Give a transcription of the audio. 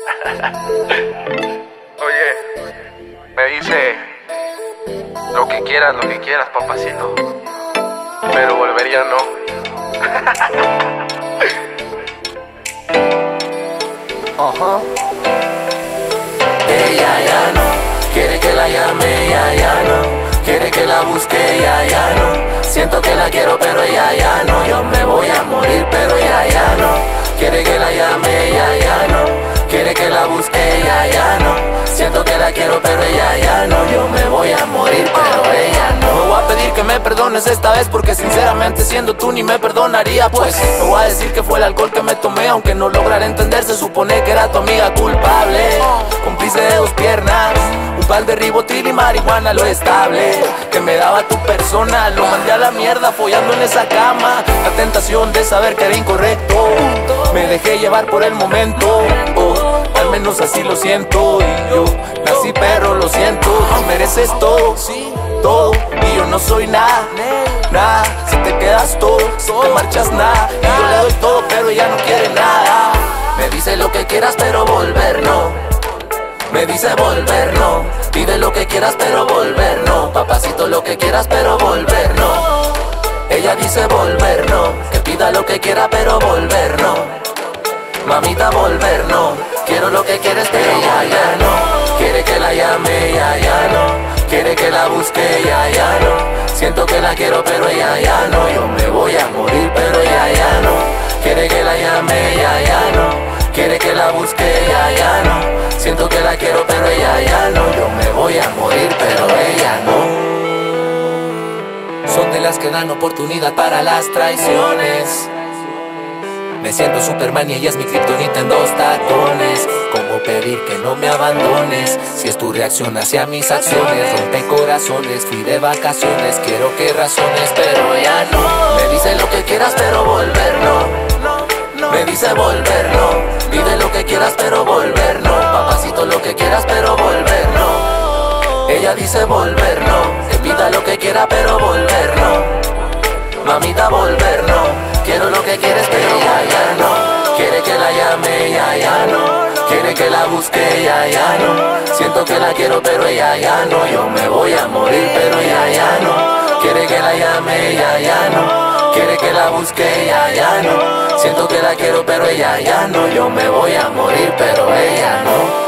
Oye, me dice lo que quieras, papacito, pero volvería no. Ajá. Ella ya no quiere que la llame, ella ya no quiere que la busque, ella ya no. Siento que la quiero pero ella ya no. Yo me voy a morir pero ella ya no quiere que la llame, ella ya no quiere que la busque, ella ya no. Siento que la quiero pero ella ya no. Yo me voy a morir pero ella no. Me voy a pedir que me perdones esta vez porque sinceramente siendo tú ni me perdonaría. Pues me voy a decir que fue el alcohol que me tomé, aunque no lograra entender se supone que era tu amiga culpable. Cómplice de dos piernas, un par de ribotril y marihuana lo estable que me daba tu persona. Lo mandé a la mierda follando en esa cama. La tentación de saber que era incorrecto, me dejé llevar por el momento. Al menos así lo siento. Y yo nací pero lo siento. Mereces todo, todo, y yo no soy nada, nada. Si te quedas todo, si te marchas nada. Y yo le doy todo pero ella no quiere nada. Me dice lo que quieras pero volver no. Me dice volver no. Pide lo que quieras pero volver no. Papacito lo que quieras pero volver no. Ella dice volver no. Que pida lo que quiera pero volver no. Mamita volver no. Quiero lo que quieres pero ella ya no quiere que la llame, ella ya no quiere que la busque, ella ya no. Siento que la quiero pero ella ya no. Yo me voy a morir pero ella ya no quiere que la llame, ella ya no quiere que la busque, ella ya no. Siento que la quiero pero ella ya no. Yo me voy a morir pero ella no. Son de las que dan oportunidad para las traiciones. Me siento Superman y ella es mi kriptonita en dos tacones. ¿Cómo pedir que no me abandones? Si es tu reacción hacia mis acciones. Rompe corazones, fui de vacaciones. Quiero que razones, pero ya no. Me dice lo que quieras, pero volver no. Me dice volver no. Pide lo que quieras, pero volver no. Papacito lo que quieras, pero volver no. Ella dice volver no. Que pida lo que quiera, pero volver no. Mamita volver no. Quiero lo que quieres pero ella ya no quiere que la llame, ella ya no quiere que la busque, ella ya no. Siento que la quiero pero ella ya no. Yo me voy a morir pero ella ya no quiere que la llame, ella ya no quiere que la busque, ella ya no. Siento que la quiero pero ella ya no. Yo me voy a morir pero ella no.